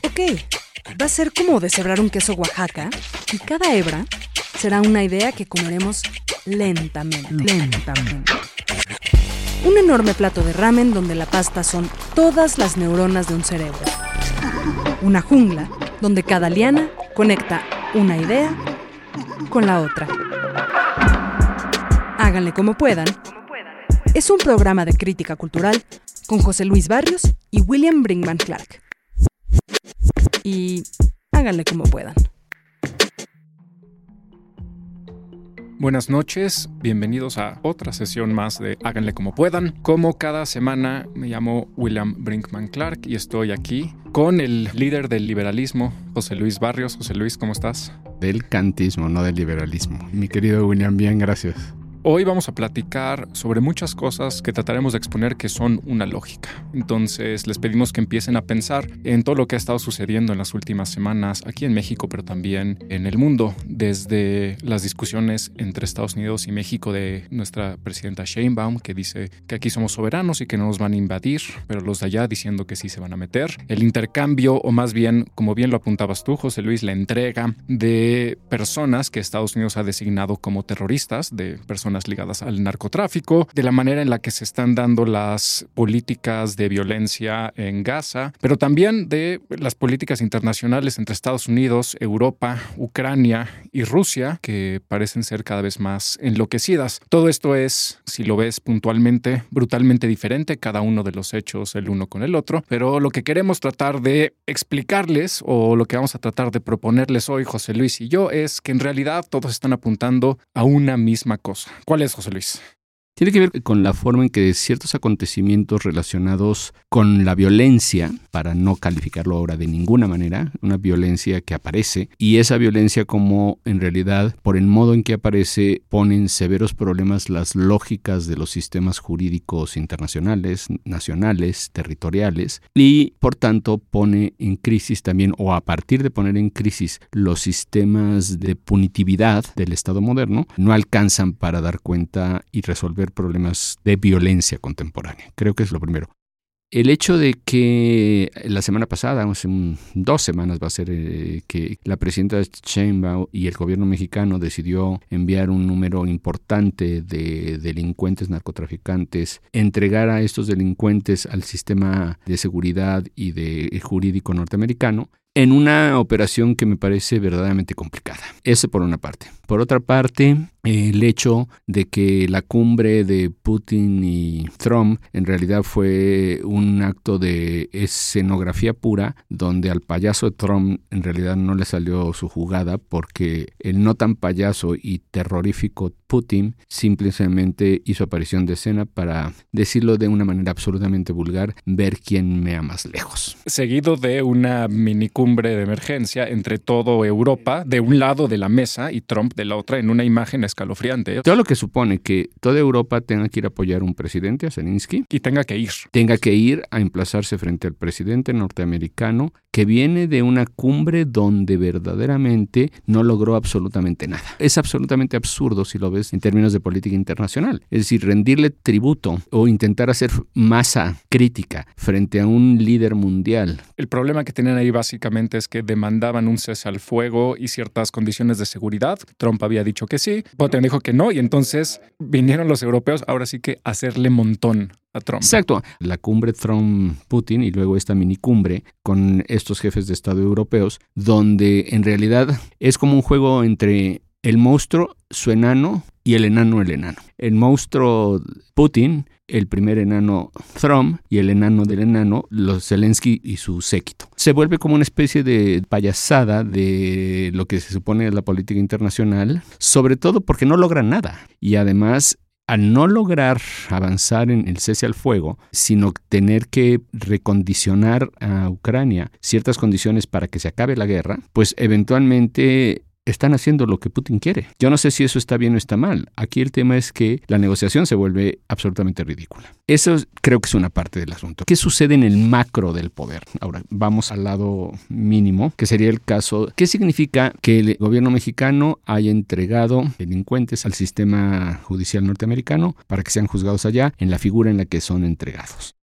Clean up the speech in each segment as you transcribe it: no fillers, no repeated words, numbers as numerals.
Ok, va a ser como deshebrar un queso Oaxaca y cada hebra será una idea que comeremos lentamente. Un enorme plato de ramen donde la pasta son todas las neuronas de un cerebro. Una jungla donde cada liana conecta una idea con la otra. Háganle como puedan. Es un programa de crítica cultural con José Luis Barrios y William Brinkman Clark. Y háganle como puedan. Buenas noches, bienvenidos a otra sesión más de Háganle como puedan. Como cada semana, me llamo William Brinkman Clark y estoy aquí con el líder del liberalismo, José Luis Barrios. José Luis, ¿cómo estás? Del kantismo, no del liberalismo. Mi querido William, bien, gracias. Hoy vamos a platicar sobre muchas cosas que trataremos de exponer que son una lógica. Entonces les pedimos que empiecen a pensar en todo lo que ha estado sucediendo en las últimas semanas aquí en México, pero también en el mundo, desde las discusiones entre Estados Unidos y México de nuestra presidenta Sheinbaum, que dice que aquí somos soberanos y que no nos van a invadir, pero los de allá diciendo que sí se van a meter. El intercambio, o más bien, como bien lo apuntabas tú, José Luis, la entrega de personas que Estados Unidos ha designado como terroristas, de personas ligadas al narcotráfico, de la manera en la que se están dando las políticas de violencia en Gaza, pero también de las políticas internacionales entre Estados Unidos, Europa, Ucrania y Rusia, que parecen ser cada vez más enloquecidas. Todo esto es, si lo ves puntualmente, brutalmente diferente, cada uno de los hechos el uno con el otro, pero lo que queremos tratar de explicarles, o lo que vamos a tratar de proponerles hoy, José Luis y yo, es que en realidad todos están apuntando a una misma cosa. ¿Cuál es, José Luis? Tiene que ver con la forma en que ciertos acontecimientos relacionados con la violencia, para no calificarlo ahora de ninguna manera, una violencia que aparece, y esa violencia como en realidad, por el modo en que aparece, pone en severos problemas las lógicas de los sistemas jurídicos internacionales, nacionales, territoriales, y por tanto pone en crisis también, o a partir de poner en crisis los sistemas de punitividad del Estado moderno, no alcanzan para dar cuenta y resolver problemas de violencia contemporánea. Creo que es lo primero. El hecho de que la semana pasada, hace 2 semanas va a ser que la presidenta Sheinbaum y el gobierno mexicano decidió enviar un número importante de delincuentes narcotraficantes, entregar a estos delincuentes al sistema de seguridad y de jurídico norteamericano, en una operación que me parece verdaderamente complicada. Eso por una parte. Por otra parte, el hecho de que la cumbre de Putin y Trump en realidad fue un acto de escenografía pura, donde al payaso de Trump en realidad no le salió su jugada, porque el no tan payaso y terrorífico Putin simplemente hizo aparición de escena para, decirlo de una manera absolutamente vulgar, ver quién mea más lejos. Seguido de una minicumbre de emergencia entre toda Europa de un lado de la mesa y Trump de la otra, en una imagen escalofriante. Todo lo que supone que toda Europa tenga que ir a apoyar a un presidente, a Zelensky, Y tenga que ir. Tenga que ir a emplazarse frente al presidente norteamericano, que viene de una cumbre donde verdaderamente no logró absolutamente nada. Es absolutamente absurdo si lo ves en términos de política internacional. Es decir, rendirle tributo o intentar hacer masa crítica frente a un líder mundial. El problema que tenían ahí básicamente es que demandaban un cese al fuego y ciertas condiciones de seguridad. Trump había dicho que sí, Putin dijo que no, y entonces vinieron los europeos ahora sí que a hacerle montón a Trump. Exacto. La cumbre Trump-Putin y luego esta minicumbre con estos jefes de Estado europeos, donde en realidad es como un juego entre el monstruo, su enano, y el enano, el enano. El monstruo Putin, el primer enano Trump, y el enano del enano, los Zelensky y su séquito. Se vuelve como una especie de payasada de lo que se supone es la política internacional, sobre todo porque no logran nada. Y además, al no lograr avanzar en el cese al fuego, sino tener que recondicionar a Ucrania ciertas condiciones para que se acabe la guerra, pues eventualmente están haciendo lo que Putin quiere. Yo no sé si eso está bien o está mal. Aquí el tema es que la negociación se vuelve absolutamente ridícula. Eso creo que es una parte del asunto. ¿Qué sucede en el macro del poder? Ahora, vamos al lado mínimo, que sería el caso. ¿Qué significa que el gobierno mexicano haya entregado delincuentes al sistema judicial norteamericano para que sean juzgados allá en la figura en la que son entregados?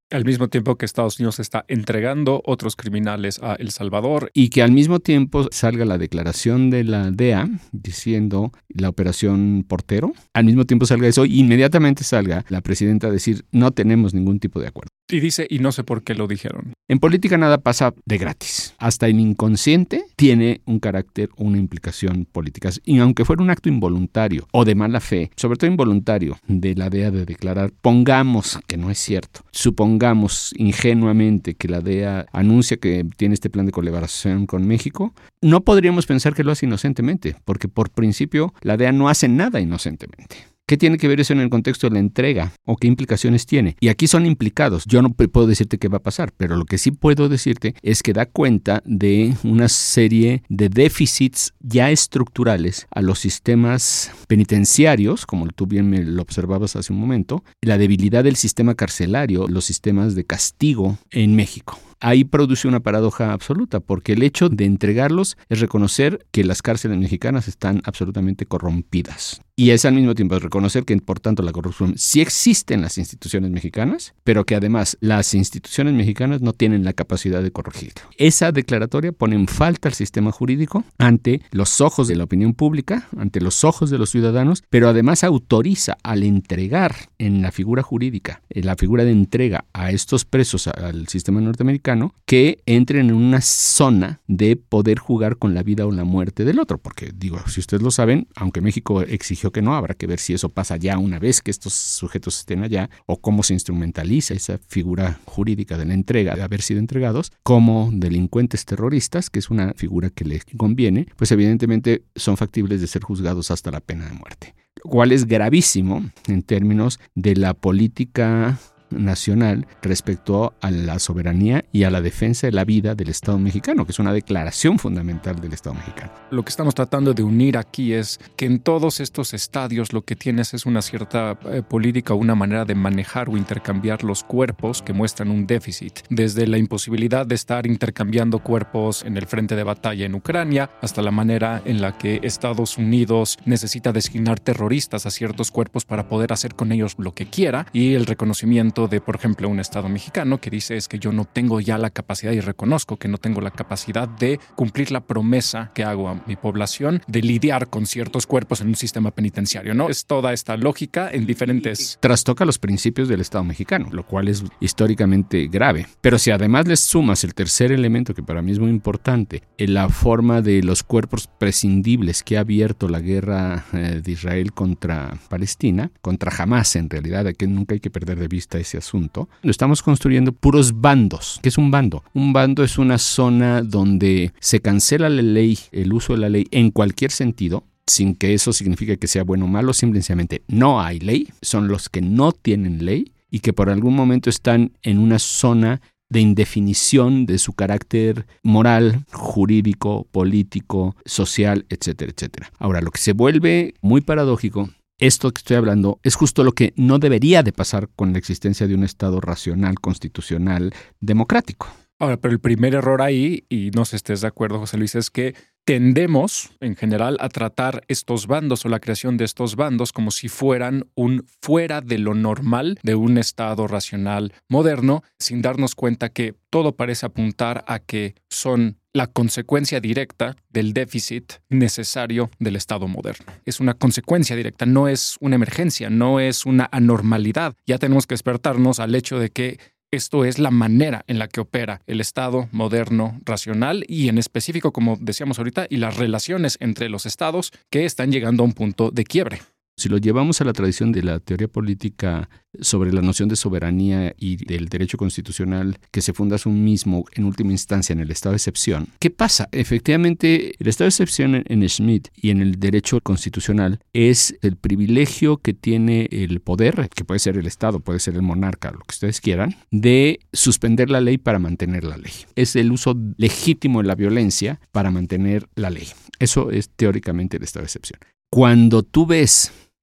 Al mismo tiempo que Estados Unidos está entregando otros criminales a El Salvador. Y que al mismo tiempo salga la declaración de la DEA diciendo la operación Portero. Al mismo tiempo salga eso, inmediatamente salga la presidenta a decir no tenemos ningún tipo de acuerdo. Y dice, y no sé por qué lo dijeron. En política nada pasa de gratis. Hasta el inconsciente tiene un carácter, una implicación política. Y aunque fuera un acto involuntario o de mala fe, sobre todo involuntario, de la DEA de declarar, pongamos que no es cierto, supongamos ingenuamente que la DEA anuncia que tiene este plan de colaboración con México, no podríamos pensar que lo hace inocentemente, porque por principio la DEA no hace nada inocentemente. ¿Qué tiene que ver eso en el contexto de la entrega? ¿O qué implicaciones tiene? Y aquí son implicados. Yo no puedo decirte qué va a pasar, pero lo que sí puedo decirte es que da cuenta de una serie de déficits ya estructurales a los sistemas penitenciarios, como tú bien me lo observabas hace un momento, la debilidad del sistema carcelario, los sistemas de castigo en México. Ahí produce una paradoja absoluta, porque el hecho de entregarlos es reconocer que las cárceles mexicanas están absolutamente corrompidas. Y es al mismo tiempo reconocer que, por tanto, la corrupción sí existe en las instituciones mexicanas, pero que además las instituciones mexicanas no tienen la capacidad de corregirlo. Esa declaratoria pone en falta al sistema jurídico ante los ojos de la opinión pública, ante los ojos de los ciudadanos, pero además autoriza al entregar en la figura jurídica, en la figura de entrega a estos presos al sistema norteamericano, que entren en una zona de poder jugar con la vida o la muerte del otro. Porque, digo, si ustedes lo saben, aunque México exigió que no, habrá que ver si eso pasa ya una vez que estos sujetos estén allá, o cómo se instrumentaliza esa figura jurídica de la entrega, de haber sido entregados, como delincuentes terroristas, que es una figura que les conviene, pues evidentemente son factibles de ser juzgados hasta la pena de muerte. Lo cual es gravísimo en términos de la política nacional respecto a la soberanía y a la defensa de la vida del Estado mexicano, que es una declaración fundamental del Estado mexicano. Lo que estamos tratando de unir aquí es que en todos estos estadios lo que tienes es una cierta política o una manera de manejar o intercambiar los cuerpos que muestran un déficit, desde la imposibilidad de estar intercambiando cuerpos en el frente de batalla en Ucrania, hasta la manera en la que Estados Unidos necesita designar terroristas a ciertos cuerpos para poder hacer con ellos lo que quiera, y el reconocimiento de, por ejemplo, un Estado mexicano que dice es que yo no tengo ya la capacidad y reconozco que no tengo la capacidad de cumplir la promesa que hago a mi población de lidiar con ciertos cuerpos en un sistema penitenciario, ¿no? Es toda esta lógica en diferentes... Trastoca los principios del Estado mexicano, lo cual es históricamente grave. Pero si además les sumas el tercer elemento, que para mí es muy importante, en la forma de los cuerpos prescindibles que ha abierto la guerra de Israel contra Palestina, contra Hamás en realidad, que nunca hay que perder de vista ese asunto, lo estamos construyendo puros bandos. ¿Qué es un bando? Un bando es una zona donde se cancela la ley, el uso de la ley en cualquier sentido, sin que eso signifique que sea bueno o malo, simplemente no hay ley, son los que no tienen ley y que por algún momento están en una zona de indefinición de su carácter moral, jurídico, político, social, etcétera, etcétera. Ahora, lo que se vuelve muy paradójico, esto que estoy hablando es justo lo que no debería de pasar con la existencia de un Estado racional, constitucional, democrático. Ahora, pero el primer error ahí, y no sé si estés de acuerdo, José Luis, es que tendemos en general a tratar estos bandos o la creación de estos bandos como si fueran un fuera de lo normal de un Estado racional moderno, sin darnos cuenta que todo parece apuntar a que son la consecuencia directa del déficit necesario del Estado moderno. Es una consecuencia directa, no es una emergencia, no es una anormalidad. Ya tenemos que despertarnos al hecho de que esto es la manera en la que opera el Estado moderno racional y en específico, como decíamos ahorita, y las relaciones entre los estados que están llegando a un punto de quiebre. Si lo llevamos a la tradición de la teoría política sobre la noción de soberanía y del derecho constitucional que se funda a sí mismo en última instancia en el estado de excepción, ¿qué pasa? Efectivamente, el estado de excepción en Schmitt y en el derecho constitucional es el privilegio que tiene el poder, que puede ser el Estado, puede ser el monarca, lo que ustedes quieran, de suspender la ley para mantener la ley. Es el uso legítimo de la violencia para mantener la ley. Eso es teóricamente el estado de excepción. Cuando tú ves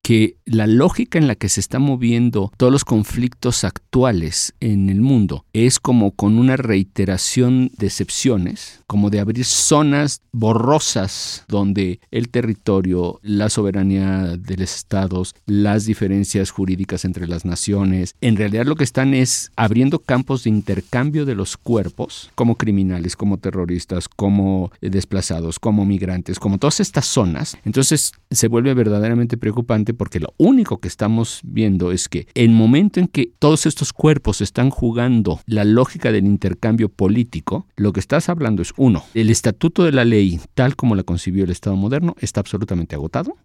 que la lógica en la que se están moviendo todos los conflictos actuales en el mundo es como con una reiteración de excepciones, como de abrir zonas borrosas donde el territorio, la soberanía de los estados, las diferencias jurídicas entre las naciones, en realidad lo que están es abriendo campos de intercambio de los cuerpos, como criminales, como terroristas, como desplazados, como migrantes, como todas estas zonas. Entonces se vuelve verdaderamente preocupante porque lo único que estamos viendo es que el momento en que todos estos cuerpos están jugando la lógica del intercambio político, lo que estás hablando es, uno, el estatuto de la ley tal como la concibió el Estado moderno está absolutamente agotado,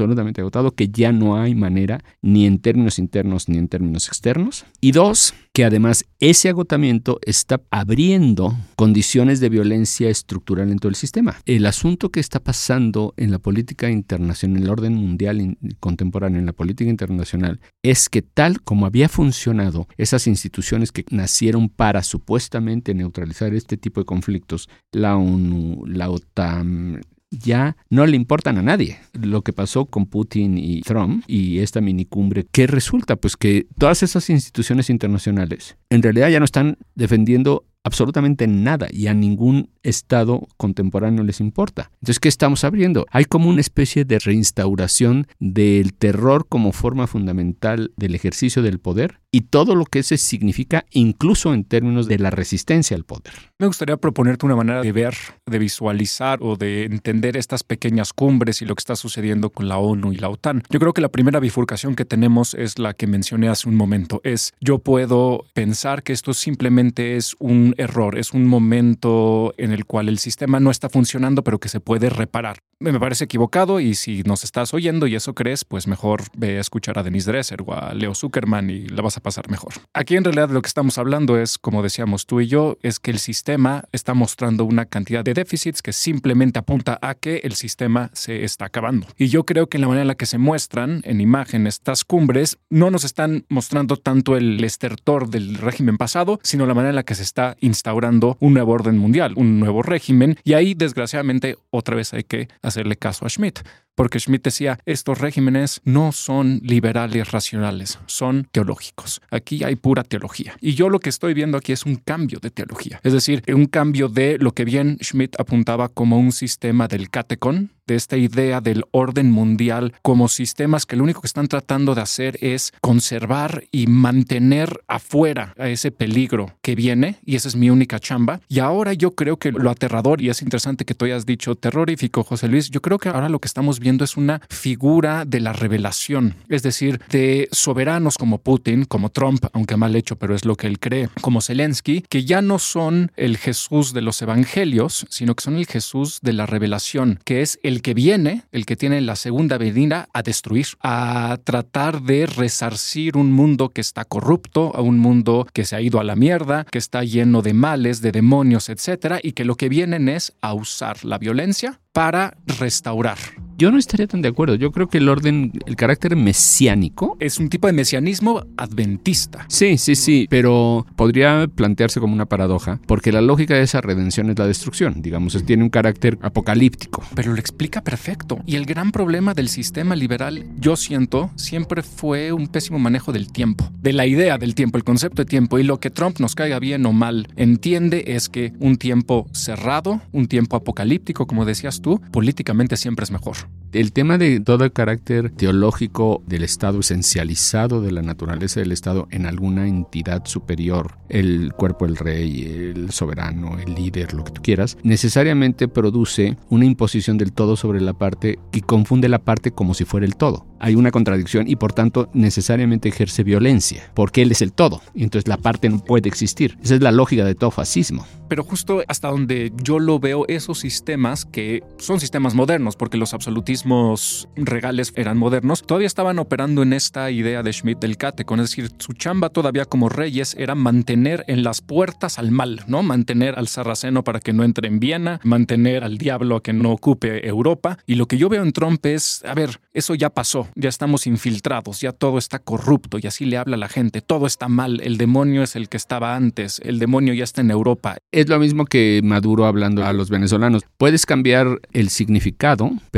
que ya no hay manera ni en términos internos ni en términos externos. Y dos, que además ese agotamiento está abriendo condiciones de violencia estructural en todo el sistema. El asunto que está pasando en la política internacional, en el orden mundial contemporáneo, en la política internacional, es que tal como había funcionado esas instituciones que nacieron para supuestamente neutralizar este tipo de conflictos, la ONU, la OTAN, ya no le importan a nadie. Lo que pasó con Putin y Trump y esta minicumbre, ¿qué resulta? Pues que todas esas instituciones internacionales en realidad ya no están defendiendo absolutamente nada y a ningún Estado contemporáneo les importa. Entonces, ¿qué estamos abriendo? Hay como una especie de reinstauración del terror como forma fundamental del ejercicio del poder y todo lo que ese significa, incluso en términos de la resistencia al poder. Me gustaría proponerte una manera de ver, de visualizar o de entender estas pequeñas cumbres y lo que está sucediendo con la ONU y la OTAN. Yo creo que la primera bifurcación que tenemos es la que mencioné hace un momento. Yo puedo pensar que esto simplemente es un error, es un momento en el cual el sistema no está funcionando, pero que se puede reparar. Me parece equivocado y si nos estás oyendo y eso crees, pues mejor ve a escuchar a Denise Dresser o a Leo Zuckerman y la vas a pasar mejor. Aquí en realidad de lo que estamos hablando es, como decíamos tú y yo, es que el sistema está mostrando una cantidad de déficits que simplemente apunta a que el sistema se está acabando. Y yo creo que en la manera en la que se muestran en imagen estas cumbres, no nos están mostrando tanto el estertor del régimen pasado, sino la manera en la que se está instaurando un nuevo orden mundial, un nuevo régimen. Y ahí, desgraciadamente, otra vez hay que hacerle caso a Schmitt. Porque Schmitt decía, estos regímenes no son liberales racionales, son teológicos. Aquí hay pura teología. Y yo lo que estoy viendo aquí es un cambio de teología. Es decir, un cambio de lo que bien Schmitt apuntaba como un sistema del catecon, de esta idea del orden mundial como sistemas que lo único que están tratando de hacer es conservar y mantener afuera a ese peligro que viene, y esa es mi única chamba. Y ahora yo creo que lo aterrador, y es interesante que tú hayas dicho terrorífico, José Luis, yo creo que ahora lo que estamos viendo es una figura de la revelación, es decir, de soberanos como Putin, como Trump, aunque mal hecho, pero es lo que él cree, como Zelensky, que ya no son el Jesús de los evangelios, sino que son el Jesús de la revelación, que es el que viene, el que tiene la segunda venida a destruir, a tratar de resarcir un mundo que está corrupto, a un mundo que se ha ido a la mierda, que está lleno de males, de demonios, etcétera, y que lo que vienen es a usar la violencia para restaurar. Yo no estaría tan de acuerdo. Yo creo que el carácter mesiánico es un tipo de mesianismo adventista. Sí, pero podría plantearse como una paradoja, porque la lógica de esa redención es la destrucción. Digamos, tiene un carácter apocalíptico. Pero lo explica perfecto. Y el gran problema del sistema liberal, yo siento, siempre fue un pésimo manejo del tiempo, de la idea del tiempo, el concepto de tiempo. Y lo que Trump, nos caiga bien o mal, entiende es que un tiempo cerrado, un tiempo apocalíptico, como decías tú, políticamente siempre es mejor. El tema de todo el carácter teológico del Estado, esencializado de la naturaleza del Estado en alguna entidad superior, el cuerpo del rey, el soberano, el líder, lo que tú quieras, necesariamente produce una imposición del todo sobre la parte y confunde la parte como si fuera el todo. Hay una contradicción y por tanto necesariamente ejerce violencia, porque él es el todo y entonces la parte no puede existir. Esa es la lógica de todo fascismo. Pero justo hasta donde yo lo veo, esos sistemas que son sistemas modernos, porque los absolutismos regales eran modernos, todavía estaban operando en esta idea de Schmitt del catecon, es decir, su chamba todavía como reyes era mantener en las puertas al mal, ¿no? Mantener al sarraceno para que no entre en Viena, mantener al diablo a que no ocupe Europa. Y lo que yo veo en Trump es, a ver, eso ya pasó, ya estamos infiltrados, ya todo está corrupto y así le habla a la gente, todo está mal, el demonio es el que estaba antes, el demonio ya está en Europa. Es lo mismo que Maduro hablando a los venezolanos. Puedes cambiar el significado, pero no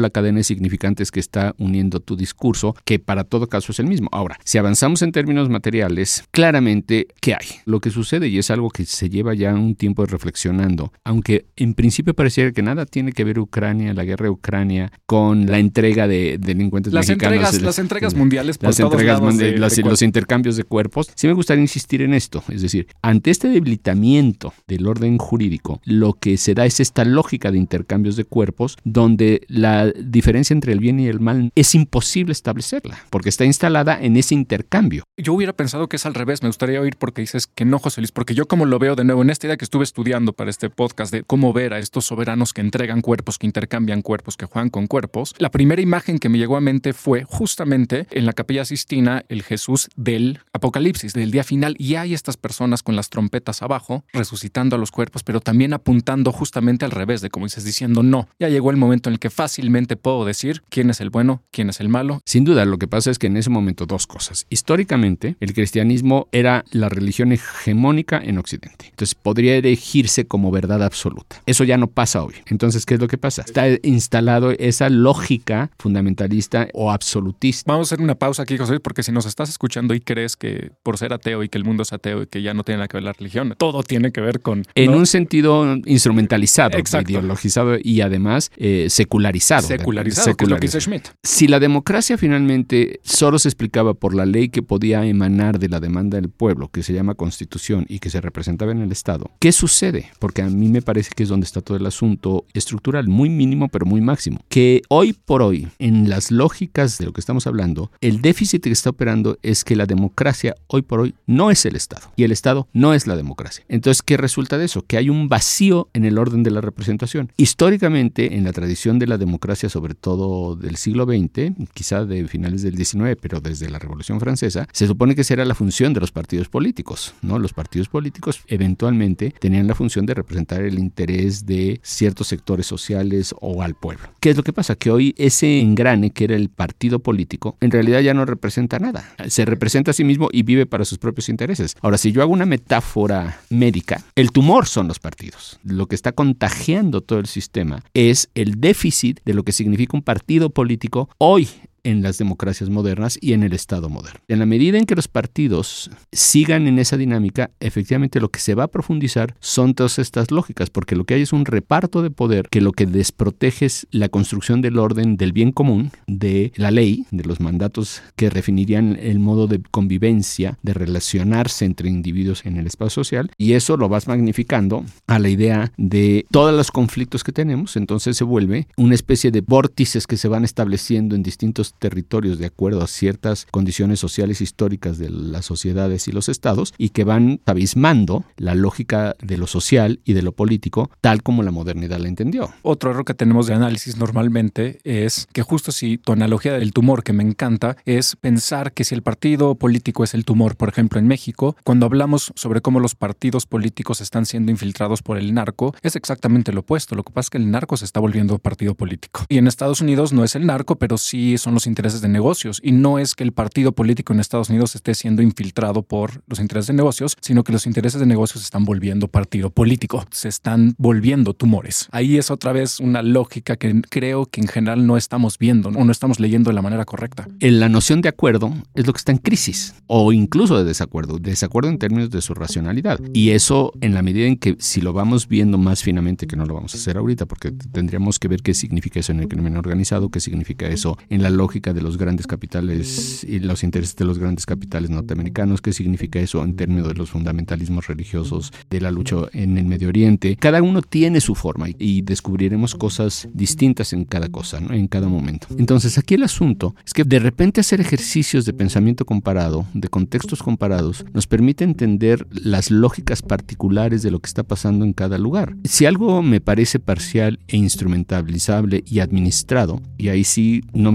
la cadena de significantes que está uniendo tu discurso, que para todo caso es el mismo. Ahora, si avanzamos en términos materiales, claramente, ¿qué hay? Lo que sucede, y es algo que se lleva ya un tiempo reflexionando, aunque en principio pareciera que nada tiene que ver Ucrania, la guerra de Ucrania, con la entrega de delincuentes mexicanos. Las entregas mundiales por las todos entregas lados mundiales, los intercambios de cuerpos. Sí me gustaría insistir en esto, es decir, ante este debilitamiento del orden jurídico, lo que se da es esta lógica de intercambios de cuerpos, donde la diferencia entre el bien y el mal es imposible establecerla, porque está instalada en ese intercambio. Yo hubiera pensado que es al revés, me gustaría oír porque dices que no, José Luis, porque yo como lo veo de nuevo en esta idea que estuve estudiando para este podcast de cómo ver a estos soberanos que entregan cuerpos, que intercambian cuerpos, que juegan con cuerpos, la primera imagen que me llegó a mente fue justamente en la Capilla Sistina, el Jesús del Apocalipsis, del día final, y hay estas personas con las trompetas abajo, resucitando a los cuerpos, pero también apuntando justamente al revés, de como dices, diciendo no, ya llegó el momento en el que fácilmente puedo decir quién es el bueno, quién es el malo. Sin duda, lo que pasa es que en ese momento dos cosas. Históricamente, el cristianismo era la religión hegemónica en Occidente. Entonces, podría erigirse como verdad absoluta. Eso ya no pasa hoy. Entonces, ¿qué es lo que pasa? Está instalado esa lógica fundamentalista o absolutista. Vamos a hacer una pausa aquí, José Luis, porque si nos estás escuchando y crees que por ser ateo y que el mundo es ateo y que ya no tiene nada que ver la religión, todo tiene que ver con... En un sentido instrumentalizado, exacto, ideologizado y además secularizado. Secularizado, que es lo que dice Schmitt. Si la democracia finalmente solo se explicaba por la ley que podía emanar de la demanda del pueblo, que se llama Constitución y que se representaba en el Estado, ¿qué sucede? Porque a mí me parece que es donde está todo el asunto estructural, muy mínimo pero muy máximo. Que hoy por hoy, en las lógicas de lo que estamos hablando, el déficit que está operando es que la democracia hoy por hoy no es el Estado y el Estado no es la democracia. Entonces, ¿qué resulta de eso? Que hay un vacío en el orden de la representación. Históricamente, en la tradición de la democracia, sobre todo del siglo XX, quizá de finales del XIX, pero desde la Revolución Francesa, se supone que esa era la función de los partidos políticos, ¿no? Los partidos políticos eventualmente tenían la función de representar el interés de ciertos sectores sociales o al pueblo. ¿Qué es lo que pasa? Que hoy ese engrane que era el partido político, en realidad ya no representa nada. Se representa a sí mismo y vive para sus propios intereses. Ahora, si yo hago una metáfora médica, el tumor son los partidos. Lo que está contagiando todo el sistema es el déficit de lo que significa un partido político hoy en las democracias modernas y en el Estado moderno. En la medida en que los partidos sigan en esa dinámica, efectivamente lo que se va a profundizar son todas estas lógicas, porque lo que hay es un reparto de poder que lo que desprotege es la construcción del orden, del bien común, de la ley, de los mandatos que definirían el modo de convivencia, de relacionarse entre individuos en el espacio social, y eso lo vas magnificando a la idea de todos los conflictos que tenemos. Entonces se vuelve una especie de vórtices que se van estableciendo en distintos territorios de acuerdo a ciertas condiciones sociales históricas de las sociedades y los estados, y que van abismando la lógica de lo social y de lo político tal como la modernidad la entendió. Otro error que tenemos de análisis normalmente es que justo si tu analogía del tumor, que me encanta, es pensar que si el partido político es el tumor, por ejemplo en México, cuando hablamos sobre cómo los partidos políticos están siendo infiltrados por el narco, es exactamente lo opuesto. Lo que pasa es que el narco se está volviendo partido político. Y en Estados Unidos no es el narco, pero sí son los intereses de negocios, y no es que el partido político en Estados Unidos esté siendo infiltrado por los intereses de negocios, sino que los intereses de negocios se están volviendo partido político, se están volviendo tumores. Ahí es otra vez una lógica que creo que en general no estamos viendo o no estamos leyendo de la manera correcta. La noción de acuerdo es lo que está en crisis, o incluso de desacuerdo en términos de su racionalidad, y eso en la medida en que si lo vamos viendo más finamente, que no lo vamos a hacer ahorita porque tendríamos que ver qué significa eso en el crimen organizado, qué significa eso en la lógica de los grandes capitales y los intereses de los grandes capitales norteamericanos, qué significa eso en términos de los fundamentalismos religiosos, de la lucha en el Medio Oriente. Cada uno tiene su forma y descubriremos cosas distintas en cada cosa, ¿no? En cada momento. Entonces aquí el asunto es que de repente hacer ejercicios de pensamiento comparado, de contextos comparados, nos permite entender las lógicas particulares de lo que está pasando en cada lugar. Si algo me parece parcial e instrumentalizable y administrado, y ahí sí no me importa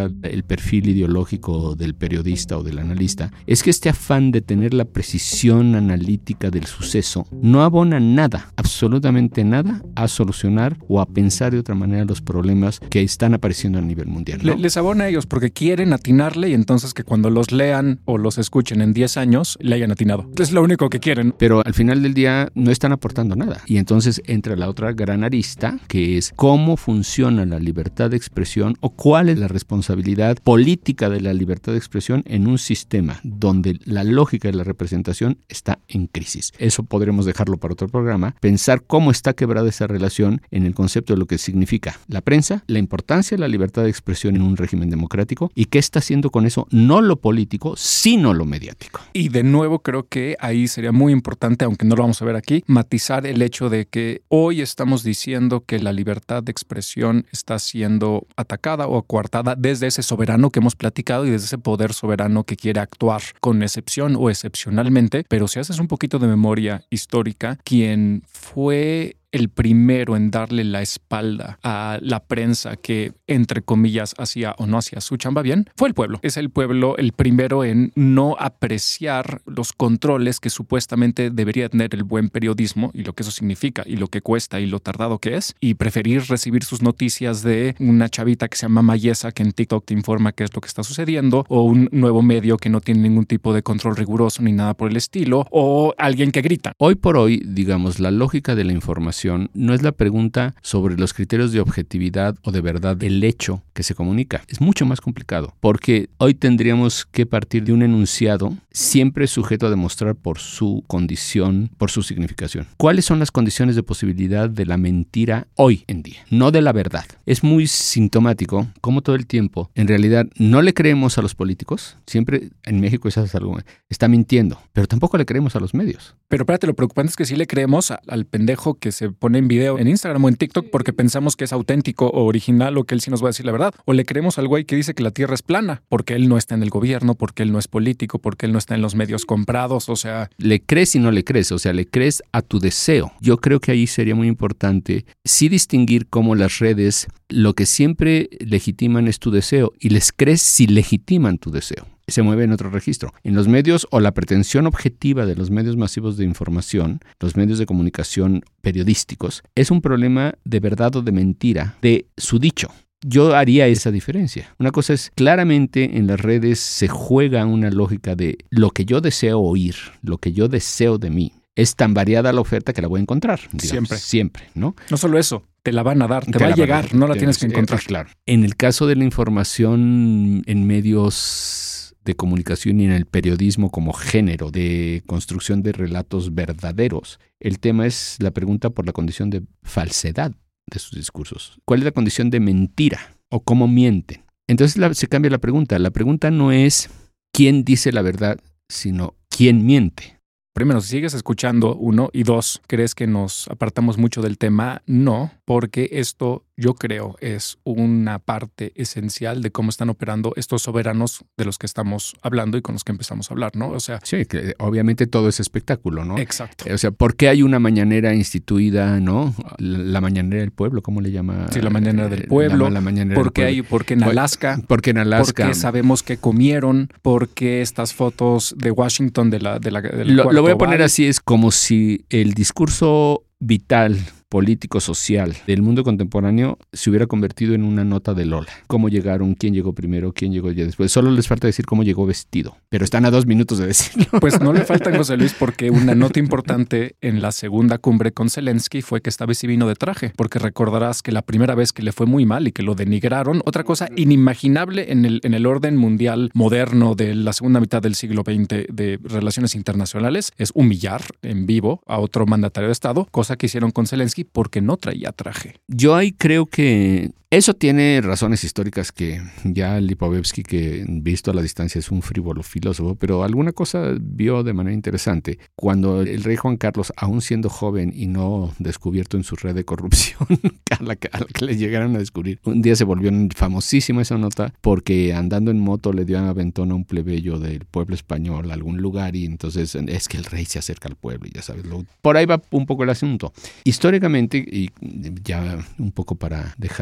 sea el perfil ideológico del periodista o del analista, es que este afán de tener la precisión analítica del suceso no abona nada, absolutamente nada, a solucionar o a pensar de otra manera los problemas que están apareciendo a nivel mundial, ¿no? Les abona a ellos porque quieren atinarle y entonces que cuando los lean o los escuchen en 10 años le hayan atinado. Es lo único que quieren. Pero al final del día no están aportando nada. Y entonces entra la otra gran arista, que es cómo funciona la libertad de expresión o cuál es la responsabilidad política de la libertad de expresión en un sistema donde la lógica de la representación está en crisis. Eso podremos dejarlo para otro programa. Pensar cómo está quebrada esa relación en el concepto de lo que significa la prensa, la importancia de la libertad de expresión en un régimen democrático y qué está haciendo con eso no lo político, sino lo mediático. Y de nuevo creo que ahí sería muy importante, aunque no lo vamos a ver aquí, matizar el hecho de que hoy estamos diciendo que la libertad de expresión está siendo atacada o coartada desde ese soberano que hemos platicado y desde ese poder soberano que quiere actuar con excepción o excepcionalmente. Pero si haces un poquito de memoria histórica, quien fue el primero en darle la espalda a la prensa que, entre comillas, hacía o no hacía su chamba bien, fue el pueblo. Es el pueblo el primero en no apreciar los controles que supuestamente debería tener el buen periodismo y lo que eso significa y lo que cuesta y lo tardado que es, y preferir recibir sus noticias de una chavita que se llama Mayesa que en TikTok te informa qué es lo que está sucediendo, o un nuevo medio que no tiene ningún tipo de control riguroso ni nada por el estilo, o alguien que grita. Hoy por hoy, digamos, la lógica de la información no es la pregunta sobre los criterios de objetividad o de verdad del hecho que se comunica. Es mucho más complicado, porque hoy tendríamos que partir de un enunciado siempre sujeto a demostrar por su condición, por su significación. ¿Cuáles son las condiciones de posibilidad de la mentira hoy en día? No de la verdad. Es muy sintomático cómo todo el tiempo, en realidad, no le creemos a los políticos. Siempre en México eso es algo, está mintiendo, pero tampoco le creemos a los medios. Pero espérate, lo preocupante es que sí le creemos al pendejo que se pone en video en Instagram o en TikTok porque pensamos que es auténtico o original o que él sí nos va a decir la verdad. O le creemos al güey que dice que la tierra es plana porque él no está en el gobierno, porque él no es político, porque él no está en los medios comprados, o sea... Le crees y no le crees, o sea, le crees a tu deseo. Yo creo que ahí sería muy importante sí distinguir cómo las redes lo que siempre legitiman es tu deseo y les crees si legitiman tu deseo. Se mueve en otro registro. En los medios o la pretensión objetiva de los medios masivos de información, los medios de comunicación periodísticos, es un problema de verdad o de mentira de su dicho. Yo haría esa diferencia. Una cosa es, claramente en las redes se juega una lógica de lo que yo deseo oír, lo que yo deseo de mí. Es tan variada la oferta que la voy a encontrar. Digamos, siempre, ¿no? No solo eso, te la van a dar, te va a llegar, no la tienes que encontrar. Claro. En el caso de la información en medios de comunicación y en el periodismo como género de construcción de relatos verdaderos, el tema es la pregunta por la condición de falsedad de sus discursos. ¿Cuál es la condición de mentira o cómo mienten? Entonces se cambia la pregunta. La pregunta no es quién dice la verdad, sino quién miente. Primero, si sigues escuchando, 1, y 2, ¿crees que nos apartamos mucho del tema? No, porque esto, yo creo, es una parte esencial de cómo están operando estos soberanos de los que estamos hablando y con los que empezamos a hablar, ¿no? O sea... Sí, que obviamente todo es espectáculo, ¿no? Exacto. O sea, ¿por qué hay una mañanera instituida, no? La mañanera del pueblo, ¿cómo le llama? Sí, la mañanera del pueblo. La mañanera ¿Por qué hay? Porque en Alaska. Porque en Alaska. Porque sabemos qué comieron. Porque estas fotos de Washington del lo voy a poner así, es como si el discurso vital, político, social del mundo contemporáneo se hubiera convertido en una nota de Lola. ¿Cómo llegaron? ¿Quién llegó primero? ¿Quién llegó ya después? Solo les falta decir cómo llegó vestido, pero están a 2 minutos de decirlo. Pues no le falta, José Luis, porque una nota importante en la segunda cumbre con Zelensky fue que esta vez sí vino de traje, porque recordarás que la primera vez que le fue muy mal y que lo denigraron, otra cosa inimaginable en el orden mundial moderno de la segunda mitad del siglo XX de relaciones internacionales, es humillar en vivo a otro mandatario de Estado, cosa que hicieron con Zelensky porque no traía traje. Yo ahí creo que eso tiene razones históricas que ya Lipovetsky, que visto a la distancia es un frívolo filósofo, pero alguna cosa vio de manera interesante. Cuando el rey Juan Carlos, aún siendo joven y no descubierto en su red de corrupción, a la que le llegaron a descubrir, un día se volvió famosísima esa nota porque andando en moto le dio un aventón a un plebeyo del pueblo español a algún lugar y entonces es que el rey se acerca al pueblo y ya sabes, por ahí va un poco el asunto. Históricamente, y ya un poco para dejar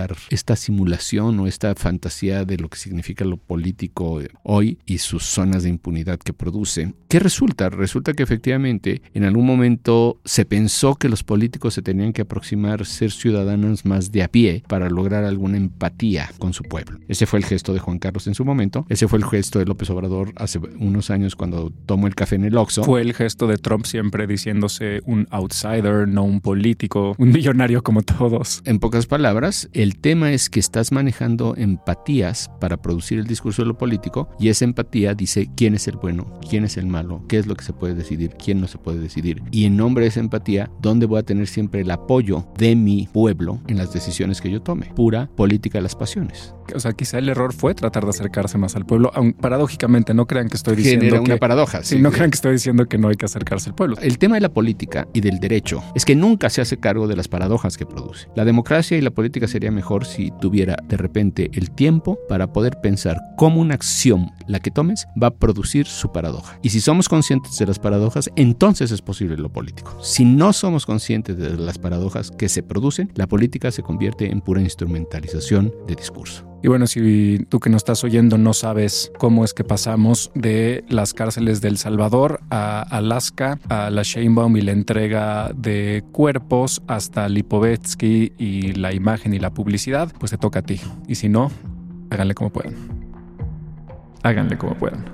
esta simulación o esta fantasía de lo que significa lo político hoy y sus zonas de impunidad que produce. ¿Qué resulta? Resulta que efectivamente en algún momento se pensó que los políticos se tenían que aproximar, ser ciudadanos más de a pie para lograr alguna empatía con su pueblo. Ese fue el gesto de Juan Carlos en su momento. Ese fue el gesto de López Obrador hace unos años cuando tomó el café en el Oxxo. Fue el gesto de Trump siempre diciéndose un outsider, no un político, un millonario como todos. En pocas palabras, el tema es que estás manejando empatías para producir el discurso de lo político y esa empatía dice quién es el bueno, quién es el malo, qué es lo que se puede decidir, quién no se puede decidir. Y en nombre de esa empatía, ¿dónde voy a tener siempre el apoyo de mi pueblo en las decisiones que yo tome? Pura política de las pasiones. O sea, quizá el error fue tratar de acercarse más al pueblo, aunque paradójicamente no crean que estoy diciendo genera una paradoja. Sí, no crean que estoy diciendo que no hay que acercarse al pueblo. El tema de la política y del derecho es que nunca se hace cargo de las paradojas que produce. La democracia y la política sería mejor si tuviera de repente el tiempo para poder pensar cómo una acción, la que tomes, va a producir su paradoja. Y si somos conscientes de las paradojas, entonces es posible lo político. Si no somos conscientes de las paradojas que se producen, la política se convierte en pura instrumentalización de discurso. Y bueno, si tú que nos estás oyendo no sabes cómo es que pasamos de las cárceles de El Salvador a Alaska, a la Sheinbaum y la entrega de cuerpos, hasta Lipovetsky y la imagen y la publicidad, pues te toca a ti. Y si no, háganle como puedan. Háganle como puedan.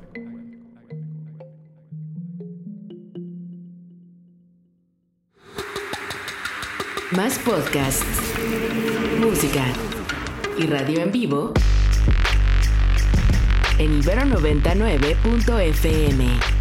Más podcasts, música y radio en vivo en Ibero 99.fm.